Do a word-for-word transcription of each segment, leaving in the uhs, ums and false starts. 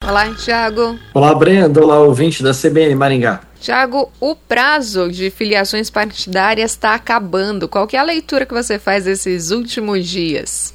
Olá, Thiago. Olá, Brenda. Olá, ouvinte da C B N Maringá. Thiago, o prazo de filiações partidárias está acabando. Qual que é a leitura que você faz desses últimos dias?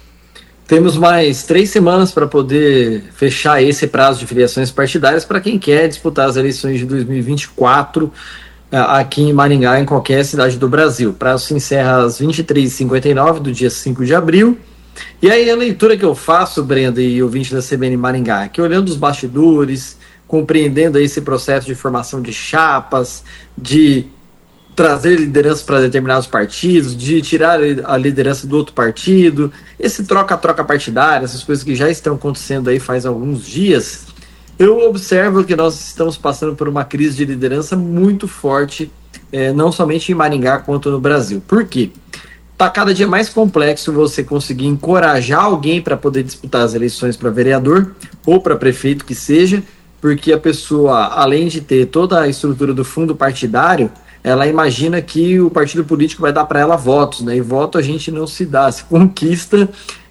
Temos mais três semanas para poder fechar esse prazo de filiações partidárias para quem quer disputar as eleições de dois mil e vinte e quatro aqui em Maringá, em qualquer cidade do Brasil. O prazo se encerra às vinte e três e cinquenta e nove do dia cinco de abril. E aí a leitura que eu faço, Brenda e ouvinte da C B N Maringá, é que olhando os bastidores, compreendendo aí esse processo de formação de chapas, de trazer liderança para determinados partidos, de tirar a liderança do outro partido, esse troca-troca partidário, essas coisas que já estão acontecendo aí faz alguns dias, eu observo que nós estamos passando por uma crise de liderança muito forte, eh, não somente em Maringá quanto no Brasil. Por quê? Está cada dia mais complexo você conseguir encorajar alguém para poder disputar as eleições para vereador ou para prefeito que seja, porque a pessoa, além de ter toda a estrutura do fundo partidário, ela imagina que o partido político vai dar para ela votos, né? E voto a gente não se dá, se conquista,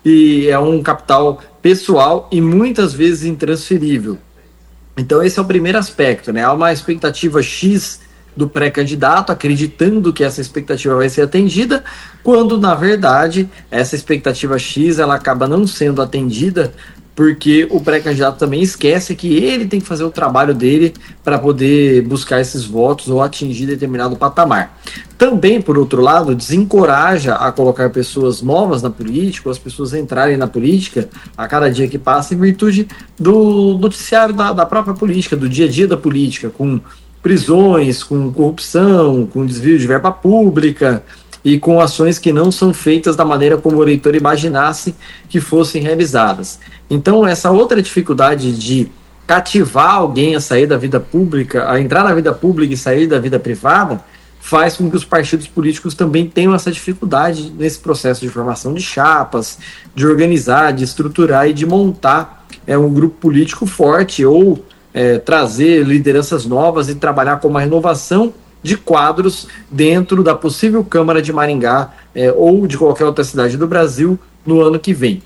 e é um capital pessoal e muitas vezes intransferível. Então esse é o primeiro aspecto, né? Há uma expectativa X do pré-candidato, acreditando que essa expectativa vai ser atendida, quando na verdade essa expectativa X ela acaba não sendo atendida, porque o pré-candidato também esquece que ele tem que fazer o trabalho dele para poder buscar esses votos ou atingir determinado patamar. Também, por outro lado, desencoraja a colocar pessoas novas na política, ou as pessoas entrarem na política a cada dia que passa, em virtude do noticiário da, da própria política, do dia a dia da política, com prisões, com corrupção, com desvio de verba pública, e com ações que não são feitas da maneira como o eleitor imaginasse que fossem realizadas. Então, essa outra dificuldade de cativar alguém a sair da vida pública, a entrar na vida pública e sair da vida privada, faz com que os partidos políticos também tenham essa dificuldade nesse processo de formação de chapas, de organizar, de estruturar e de montar é, um grupo político forte ou é, trazer lideranças novas e trabalhar com uma renovação de quadros dentro da possível Câmara de Maringá é, ou de qualquer outra cidade do Brasil no ano que vem.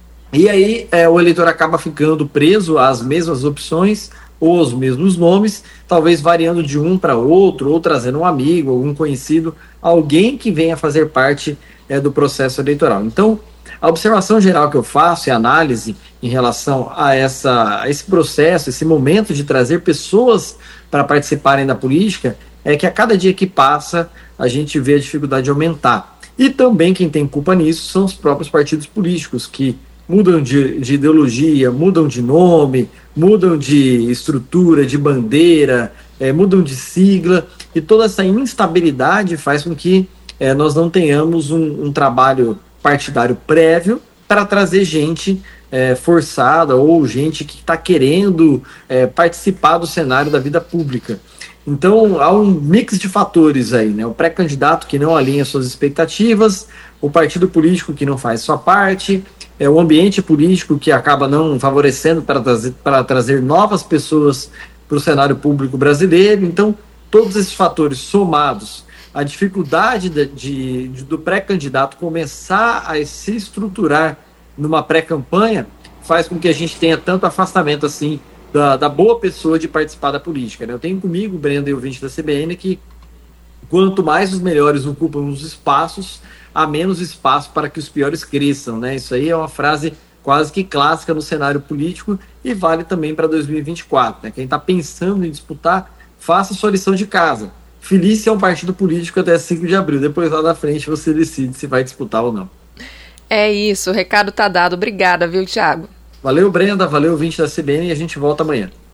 E aí é, o eleitor acaba ficando preso às mesmas opções ou aos mesmos nomes, talvez variando de um para outro, ou trazendo um amigo, algum conhecido, alguém que venha fazer parte é, do processo eleitoral. Então, a observação geral que eu faço e análise em relação a, essa, a esse processo, esse momento de trazer pessoas para participarem da política, é que a cada dia que passa, a gente vê a dificuldade aumentar. E também quem tem culpa nisso são os próprios partidos políticos, que mudam de, de ideologia, mudam de nome, mudam de estrutura, de bandeira, é, mudam de sigla, e toda essa instabilidade faz com que é, nós não tenhamos um, um trabalho partidário prévio para trazer gente é, forçada ou gente que está querendo é, participar do cenário da vida pública. Então, há um mix de fatores aí, né? O pré-candidato que não alinha suas expectativas, o partido político que não faz sua parte, é, o ambiente político que acaba não favorecendo para trazer, para trazer novas pessoas para o cenário público brasileiro. Então, todos esses fatores somados, a dificuldade de, de, de, do pré-candidato começar a se estruturar numa pré-campanha, faz com que a gente tenha tanto afastamento assim Da, da boa pessoa de participar da política, né? Eu tenho comigo, Brenda e ouvinte da C B N, que quanto mais os melhores ocupam os espaços, há menos espaço para que os piores cresçam, né? Isso aí é uma frase quase que clássica no cenário político e vale também para dois mil e vinte e quatro, né? Quem está pensando em disputar, faça sua lição de casa. Filice é um partido político até cinco de abril, depois lá na frente você decide se vai disputar ou não. É isso, o recado tá dado. Obrigada, viu, Thiago? Valeu, Brenda, valeu, ouvinte da C B N, e a gente volta amanhã.